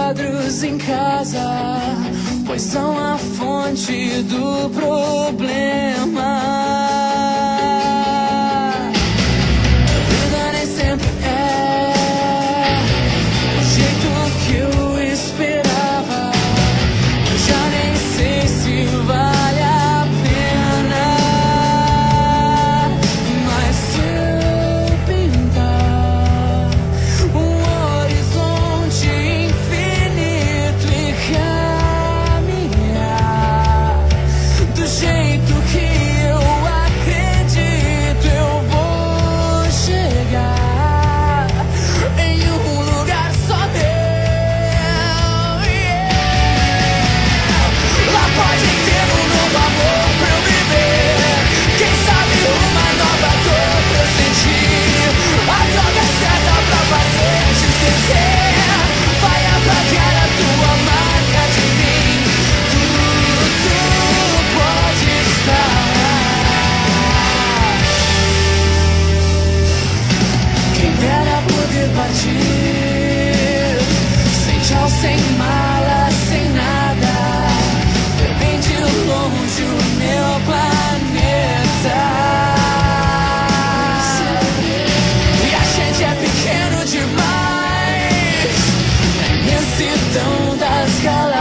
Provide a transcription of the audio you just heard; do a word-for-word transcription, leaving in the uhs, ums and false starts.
quadros em casa, pois são a fonte do problema. A vida nem sempre é do jeito que eu esperava. Eu já nem sei se vale a pena, mas se eu pintar um horizonte infinito e caminhar do jeito que eu acredito, eu vou chegar em um lugar só meu. Yeah. Lá pode ter um novo amor pra eu viver, quem sabe uma nova dor pra eu sentir, a droga certa pra fazer te esquecer, vai apagar a tua marca de mim. Tudo pode estar. Quem dera poder partir sem tchau, sem mala, sem nada, ver bem de longe o meu planeta. E a gente é pequeno demais na imensidão das galáxias.